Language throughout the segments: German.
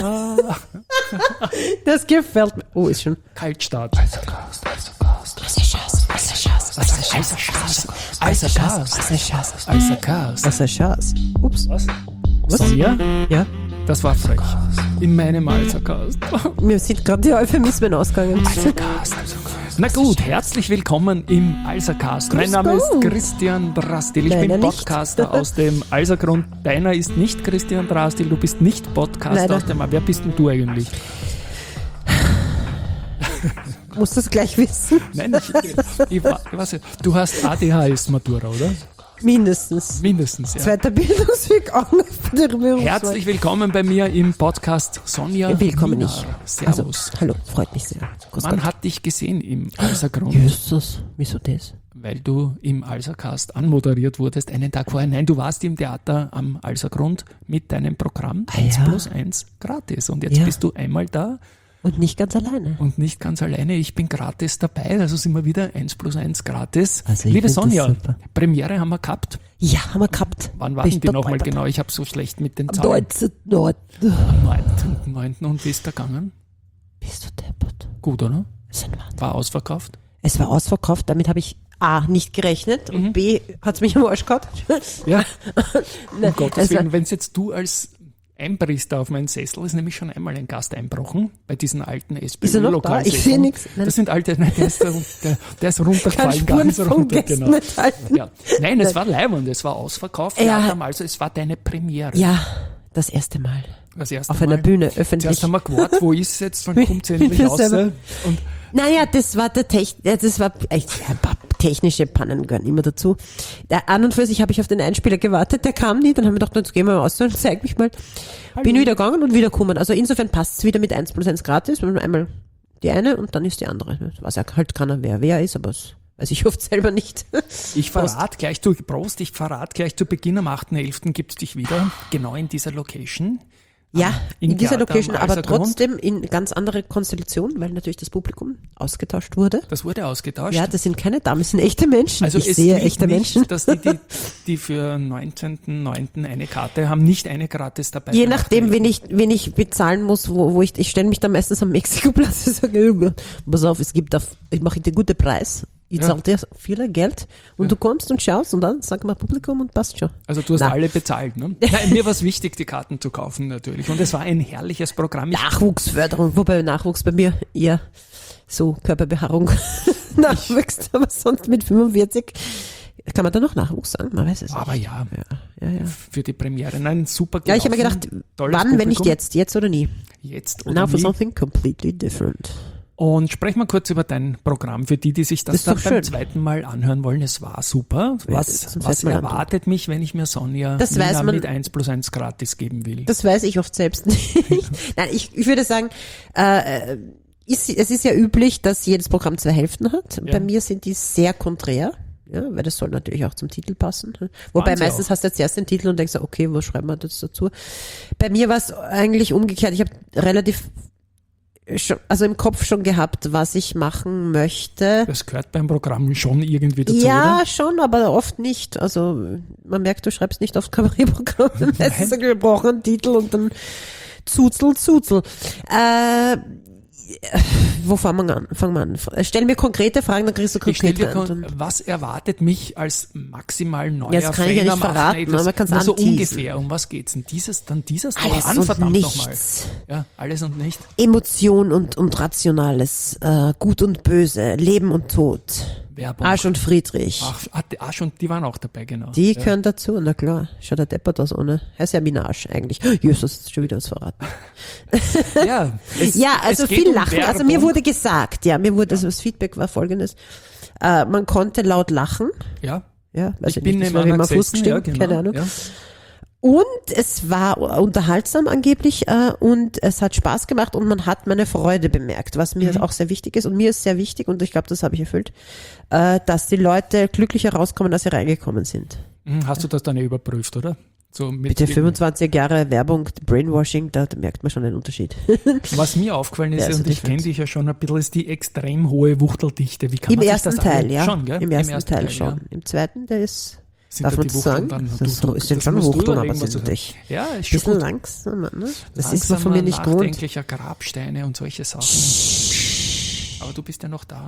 Das gefällt mir. Oh, ist schon. Kaltstart. Wasserschas. Ups. Was? Was? Sonja? Ja. Das war frech. In meinem Alsercast. Mir sind gerade die Euphemismen ausgegangen. Na gut, herzlich willkommen im Alsercast. Mein Name ist Christian Drastil. Ich bin Podcaster aus dem Alsergrund. Deiner ist nicht Christian Drastil, du bist nicht Podcaster aus dem... Wer bist denn du eigentlich? Musst du es gleich wissen? Nein, ich weiß nicht. Du hast ADHS-Matura, oder? Mindestens, ja. Zweiter Bildungsweg auch noch bei der Berufswahl. Herzlich willkommen bei mir im Podcast Sonja. Willkommen Wiener. nicht. Servus. Also, hallo, freut mich sehr. Man hat dich gesehen im Alsergrund. Jesus, wieso das? Weil du im Alsercast anmoderiert wurdest, einen Tag vorher. Nein, du warst im Theater am Alsergrund mit deinem Programm 1+1 gratis. Und jetzt bist du einmal da. Und nicht ganz alleine. Und nicht ganz alleine. Ich bin gratis dabei. Also sind wir wieder 1+1 gratis. Also Liebe Sonja, Premiere haben wir gehabt. Ja, haben wir gehabt. Wann waren die nochmal genau? Ich habe so schlecht mit den Zahlen. Am 9. Und wie ist der gegangen? Bist du deppert? Gut, oder? Das ist ein Wahnsinn. War ausverkauft? Es war ausverkauft, damit habe ich A, nicht gerechnet und B, hat es mich am Arsch gehabt. Ja. Um Gottes war- Willen, wenn jetzt du als Einbrister auf meinen Sessel, ist nämlich schon einmal ein Gast einbrochen bei diesen alten Ist er noch da? SPÖ-Lokalsesseln. Ich sehe nichts. Das sind alte, nein, der ist runtergefallen, Keine ganz Spuren von runter, Gästen genau. enthalten. Ja. Nein, es war leibend, es war ausverkauft, Ja. also es war deine Premiere. Ja, das erste Mal. Das erste Auf Mal. einer Bühne, öffentlich. Zuerst haben wir gewartet, wo ist es jetzt, wann kommt es endlich mir raus? selber. Und Naja, das war echt, ein paar technische Pannen gehören immer dazu. An und für sich habe ich auf den Einspieler gewartet, der kam nie, dann haben wir gedacht, jetzt gehen wir mal raus und zeig mich mal. Bin wieder gegangen und wieder gekommen. Also insofern passt es wieder mit 1+1 gratis, wenn man einmal die eine und dann ist die andere. Das weiß ja halt keiner, wer ist, aber das weiß ich oft selber nicht. ich verrate gleich zu Beginn am 8.11. gibt's dich wieder, genau in dieser Location. Ja, in dieser Theater Location, am aber Alsergrund. trotzdem in ganz andere Konstellation, weil natürlich das Publikum ausgetauscht wurde. Das wurde ausgetauscht. Ja, das sind keine Damen, das sind echte Menschen. Also ich es sehe gilt echte nicht, Menschen. dass die für 19.09. eine Karte haben, nicht eine gratis dabei. Je nachdem, wen ich bezahlen muss, wo ich stelle mich da meistens am Mexikoplatz und sage, pass auf, ich mache dir guten Preis. Ich zahle dir viel Geld und du kommst und schaust und dann sag mal Publikum und passt schon. Also du hast alle bezahlt, ne? Nein, mir war es wichtig, die Karten zu kaufen natürlich. Und es war ein herrliches Programm. Nachwuchsförderung, wobei Nachwuchs bei mir eher so Körperbehaarung nachwächst, aber sonst mit 45 kann man da noch Nachwuchs sagen? Man weiß es nicht. Aber ja, Ja. für die Premiere. Nein, super Ja, ich habe mir gedacht, Tolles wann, wenn nicht Publikum. jetzt oder nie? Jetzt Now oder for nie. something completely different. Und sprechen wir kurz über dein Programm, für die sich das ist dann doch beim schön. zweiten Mal anhören wollen. Es war super. Ja, Was das zum zweiten Mal erwartet mich, wenn ich mir Sonja Das weiß Wiener man- mit 1+1 gratis geben will? Das weiß ich oft selbst nicht. Nein, ich würde sagen, es ist ja üblich, dass jedes Programm 2 Hälften hat. Ja. Bei mir sind die sehr konträr. Ja, weil das soll natürlich auch zum Titel passen. Wobei Waren sie meistens auch. hast du jetzt erst den Titel und denkst, okay, was schreiben wir jetzt dazu? Bei mir war es eigentlich umgekehrt. Ich habe relativ also im Kopf schon gehabt, was ich machen möchte. Das gehört beim Programm schon irgendwie dazu, Ja, oder? schon, aber oft nicht. Also man merkt, du schreibst nicht oft Kabarettprogramm. Es ist ein gebrochener Titel und dann Zuzel. Wo fangen wir an? Stell mir konkrete Fragen, dann kriegst du Ich stelle konkrete dir Antworten. was erwartet mich als maximal neuer Ja, das kann ich ja nicht Fänger, verraten, macht aber man kann's so anteasen. ungefähr. Um was geht's denn? Dieses, dann dieses, dann Alles an, und verdammt nichts. nochmal. Ja, alles und nicht. Emotion und Rationales, Gut und Böse, Leben und Tod, Werbung. Arsch und Friedrich. Arsch und die waren auch dabei, genau. Die gehören dazu, na klar. Schaut der deppert aus ohne. Heißt ja Minaj eigentlich. Jesus, ist schon wieder was verraten. Ja, Ja, also es geht viel um Lachen. Also mir wurde gesagt, also das Feedback war folgendes. Man konnte laut lachen. Ja, Ja, weiß ich ich bin nicht, das neben war wie einer man Fuß gesessen, ja, gestimmt, genau. keine Ahnung. Ja. Und es war unterhaltsam angeblich und es hat Spaß gemacht und man hat meine Freude bemerkt, was mir auch sehr wichtig ist. Und mir ist sehr wichtig, und ich glaube, das habe ich erfüllt, dass die Leute glücklicher rauskommen, als sie reingekommen sind. Hast du das dann überprüft, oder? So mit Bitte 25 Jahre Werbung, Brainwashing, da merkt man schon einen Unterschied. Was mir aufgefallen ist, Ja, also und ich kenne dich ja schon ein bisschen, ist die extrem hohe Wuchteldichte. Wie kann Im man ersten sich das Teil, ja. Schon, gell? Im ersten Teil schon. Ja. Im zweiten, der ist Sind Darf da man die das Wuchteln sagen? dann? Das sind schon musst du Wuchteln, aber überlegen, was sind du natürlich Ja, ist ein schon bisschen gut. langsamer. Ne? Das ist man von mir nicht gewohnt. Nachdenklicher Grabsteine und solche Sachen. Aber du bist ja noch da.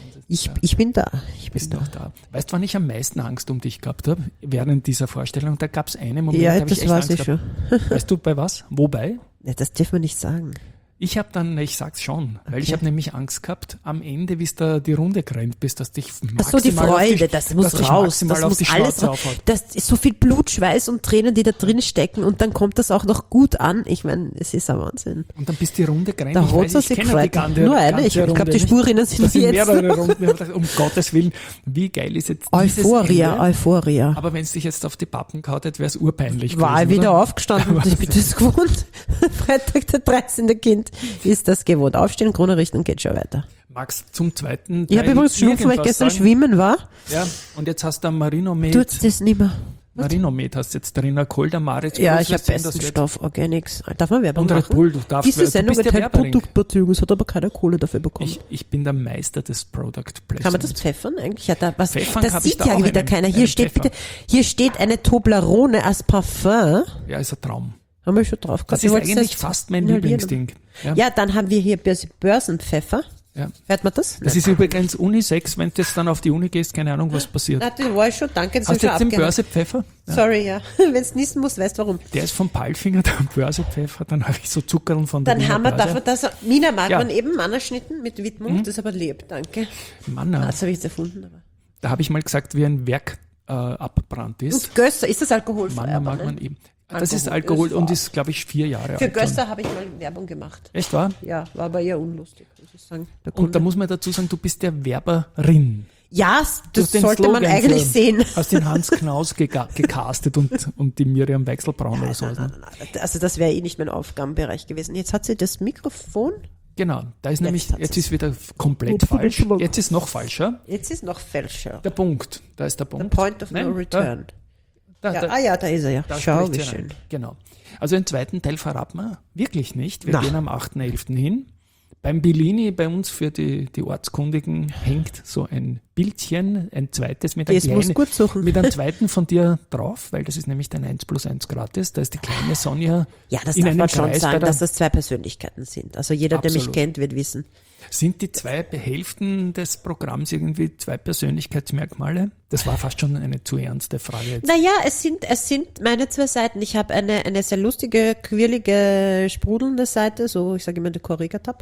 Ich bin da. Bist noch da. Weißt du, wann ich am meisten Angst um dich gehabt habe? Während dieser Vorstellung, da gab es einen Moment, Ja, da habe ich das echt weiß Angst ich gehabt. schon. Weißt du, bei was? Wobei? Ja, das darf man nicht sagen. Ich sag's schon, weil ich Okay. habe nämlich Angst gehabt, am Ende, wie du die Runde gerannt bist, dass dich Ach so, die Freude, das muss raus. Das Das auf muss die alles Schnauze raus. aufhaut. Das ist so viel Blut, Schweiß und Tränen, die da drin stecken und dann kommt das auch noch gut an. Ich meine, es ist ein Wahnsinn. Und dann bist die Runde gerannt. Da Ich hat weiß, er ich sich kenne gefreut. die ganze Nur eine. Ich ganze glaube, die Runde Spurinnen nicht. sind Das sind jetzt mehrere Runden. Ich hab gedacht, um Gottes Willen, wie geil ist jetzt dieses Ende? Euphoria. Aber wenn es dich jetzt auf die Pappen gehaut hätte, wäre es urpeinlich War ich gewesen, wieder oder? aufgestanden und ich bin das gewohnt. Freitag der 13. Kind ist das gewohnt. Aufstehen, Krone richten und geht schon weiter. Magst zum zweiten Ich habe Teil übrigens Schnupfen, weil ich irgendwas gestern sagen? schwimmen war. Ja, und jetzt hast du ein Marinomed. Tut's das nicht mehr? Marinomed hast du jetzt drin, ein Koldermaritz. Ja, ich habe besten Stoff, Organics. Darf man Werbung Und Red machen? Bull, du darfst, Diese du Sendung bist ja enthält Werberin. Produktplatzierung, es hat aber keiner Kohle dafür bekommen. Ich bin der Meister des Product Placements. Kann man das pfeffern eigentlich? Ja, da, was, Pfeffern das hab ich sieht da ja auch wieder einen- keiner. einen Hier steht Pfeffer. bitte, hier steht eine Toblerone als Parfum. Ja, ist ein Traum. Haben wir schon drauf gehabt. Das Ich ist wollte eigentlich das fast mein inhalieren. Lieblingsding. Ja. Ja, dann haben wir hier Börsenpfeffer. Ja. Hört man das? Das ist übrigens Unisex, wenn du jetzt dann auf die Uni gehst, keine Ahnung, was passiert. Na, das war ich schon, danke, das Hast ist du schon jetzt den abgehakt. Börsepfeffer? Ja. Sorry, ja. Wenn es niesen muss, weißt du warum. Der ist vom Palfinger, der Börsepfeffer, dann habe ich so Zuckerl von der Dann Wiener haben wir Börse. dafür das, Mina mag Ja. man eben Mannerschnitten mit Widmung, das ist aber lieb, danke. Mann, Das habe ich jetzt erfunden. Aber. da habe ich mal gesagt, wie ein Werk abbrannt ist. Und Gösser, ist das alkoholfrei? Mann, aber, mag ne? man eben. Das ist Alkohol Alkohol ist und wahr. ist, glaube ich, 4 Jahre Für alt. schon. Gösser habe ich mal Werbung gemacht. Echt wahr? Ja, war aber eher unlustig, muss ich sagen. Der Und da Kunde. muss man dazu sagen, du bist der Werberin. Ja, Du das hast den sollte man Slogan eigentlich für- sehen. Hast den Hans Knaus gecastet und die Miriam Wechselbraun oder sowas. Ne? Also das wäre eh nicht mein Aufgabenbereich gewesen. Jetzt hat sie das Mikrofon. Genau, da ist nämlich, hat's jetzt es. ist wieder komplett falsch. Jetzt ist noch falscher. Jetzt ist noch fälscher. Der Punkt, da ist der The Punkt. point of Nein, no return. Da, Ja, da, ja, da ist er ja. da Schau, spricht wie sie rein. schön. Genau. Also den zweiten Teil verraten wir wirklich nicht. Wir Na. gehen am 8.11. hin. Beim Bellini, bei uns für die Ortskundigen, hängt so ein Bildchen, ein zweites mit einem Das muss gut suchen. mit einem zweiten von dir drauf, weil das ist nämlich dein 1+1 gratis. Da ist die kleine Sonja Ja, das in darf einem man schon Kreis bei sagen, der, dass das zwei Persönlichkeiten sind. Also jeder, der mich Absolut. kennt, wird wissen. Sind die zwei Hälften des Programms irgendwie zwei Persönlichkeitsmerkmale? Das war fast schon eine zu ernste Frage jetzt. Naja, es sind meine zwei Seiten. Ich habe eine sehr lustige, quirlige, sprudelnde Seite, so ich sage immer der Korrigatab.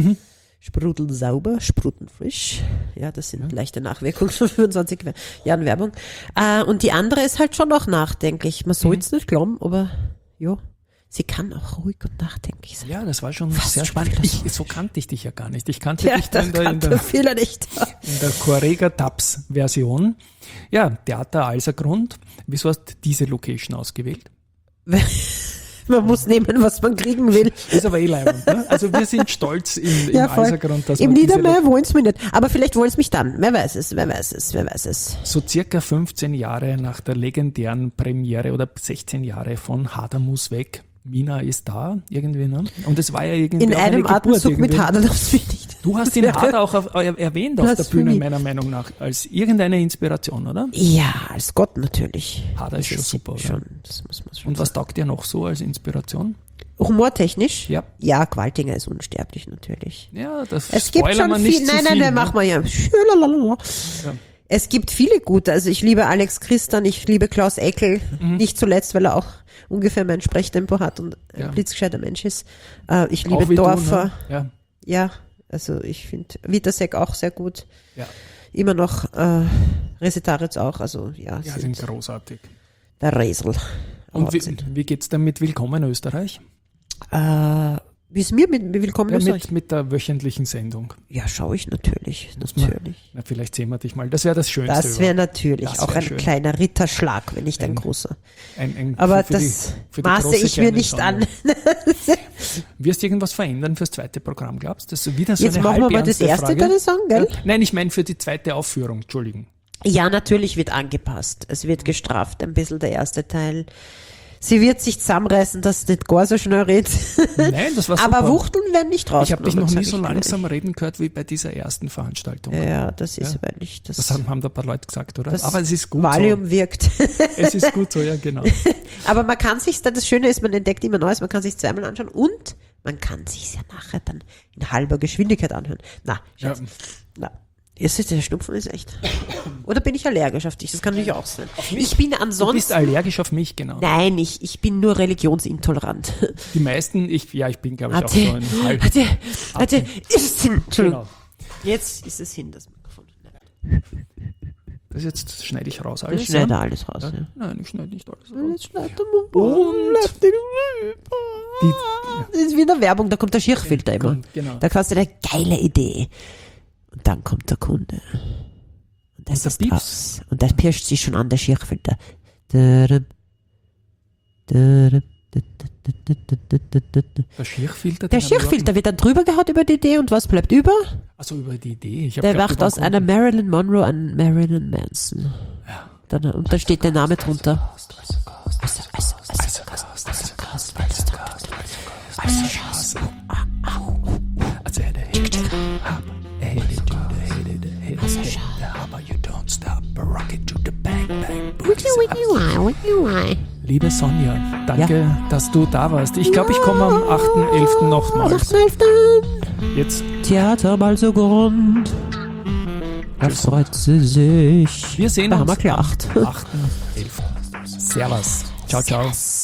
Sprudel sauber, sprudel frisch. Ja, das sind leichte Nachwirkungen von 25 Jahren Werbung. Und die andere ist halt schon auch nachdenklich. Man soll es nicht glauben, aber ja, sie kann auch ruhig und nachdenklich sein. Ja, das war schon Fast sehr spannend. philosophisch. So kannte ich dich ja gar nicht. Ich kannte Ja, dich das in der kannte viele nicht. in der Correga-Tabs-Version. Ja, Theater Alsergrund. Wieso hast du diese Location ausgewählt? Man muss nehmen, was man kriegen will. Ist aber eh leibend, ne? Also wir sind stolz im Ja, voll. Alsergrund, dass Im wir diese Niedermeer wollen es mich nicht. Aber vielleicht wollen es mich dann. Wer weiß es, wer weiß es, wer weiß es. so circa 15 Jahre nach der legendären Premiere oder 16 Jahre von Hadermus weg. Mina ist da, irgendwie, ne? Und es war ja irgendwie In auch eine einem Geburt Atemzug mit irgendwie. Hader darfst du nicht. Du hast den Hader auch erwähnt auf der Blasphemie. Bühne, meiner Meinung nach, als irgendeine Inspiration, oder? Ja, als Gott natürlich. Hader ist schon Das super, oder? Schon, das muss man schon Und was taugt dir noch so als Inspiration? Humortechnisch? Ja. Ja, Qualtinger ist unsterblich natürlich. Ja, das Es gibt spoilern wir schon nicht viel. zu Nein, viel, nein, ne? machen wir ja. Schülalalala. Ja. Es gibt viele gute. Also ich liebe Alex Christian, ich liebe Klaus Eckel. Nicht zuletzt, weil er auch ungefähr mein Sprechtempo hat und Ja. ein blitzgescheiter Mensch ist. Ich Auch liebe wie du, Dorfer. ne? Ja, Ja, also ich finde Witasek auch sehr gut. ja. Immer noch Resetaritz auch. Also ja, Ja, sind großartig. der Resel. Und Wahnsinn. wie geht's denn mit Willkommen Österreich? Wie es mir mit Willkommen Ja, Österreich? mit der wöchentlichen Sendung. Ja, schaue ich natürlich. man- Natürlich. Na, vielleicht sehen wir dich mal. Das wäre das Schönste. Das wäre überhaupt. natürlich Das auch wär ein schön. kleiner Ritterschlag, wenn nicht ein Ein- großer. Ein, Aber für die- das für die maße große ich mir kleine nicht Sonne. an. Wirst du irgendwas verändern fürs zweite Programm, glaubst du? Das ist wieder so Jetzt eine machen wir mal das halbernste erste Frage. deine Song, gell? Nein, ich meine für die zweite Aufführung, Entschuldigen. Ja, natürlich wird angepasst. Es wird gestraft, ein bisschen der erste Teil. Sie wird sich zusammenreißen, dass sie nicht gar so schnell redet. Nein, das war super. Aber Wuchteln werden nicht raus. Ich habe dich noch nie so langsam reden gehört wie bei dieser ersten Veranstaltung. Ja, das ist weil ich das haben da ein paar Leute gesagt, oder? Das aber es ist gut Valium so. wirkt. Es ist gut so, ja, genau. Aber man kann sich, das Schöne ist, man entdeckt immer Neues, man kann sich zweimal anschauen und man kann sich ja nachher dann in halber Geschwindigkeit anhören. Na, Schatz. Ja. Na. Der Schnupfen ist echt. Oder bin ich allergisch auf dich? Das kann natürlich auch sein. Ich bin ansonsten. Du bist allergisch auf mich, genau. Nein, ich bin nur religionsintolerant. Die meisten, ich bin, glaube ich, auch so ein halb. Warte, ist es hin. Entschuldigung. Genau. Jetzt ist es hin, das Mikrofon. Das jetzt schneide ich raus Ich alles. schneide alles raus. Ja. Nein, ich schneide nicht alles raus. Jetzt schneidet das ist wie in der Werbung, da kommt der Schirchfilter immer. Genau. Da hast du eine geile Idee. Und dann kommt der Kunde. Und das ist Pieps. aus. Und da pirscht sich schon an, der Schirchfilter. Der Schirchfilter? Der Schirchfilter wird dann drüber gehaut über die Idee und was bleibt über? Also über die Idee. Der wacht aus einer Marilyn Monroe an Marilyn Manson. Ja. Und da steht der Name drunter. Liebe Sonja, danke, dass du da warst. Ich glaube, ich komme am 8.11. nochmals. Jetzt. Theater mal so rund. Da freut sie sich. Wir sehen da uns haben wir gelacht. am 8.11. Servus. Ciao, ciao.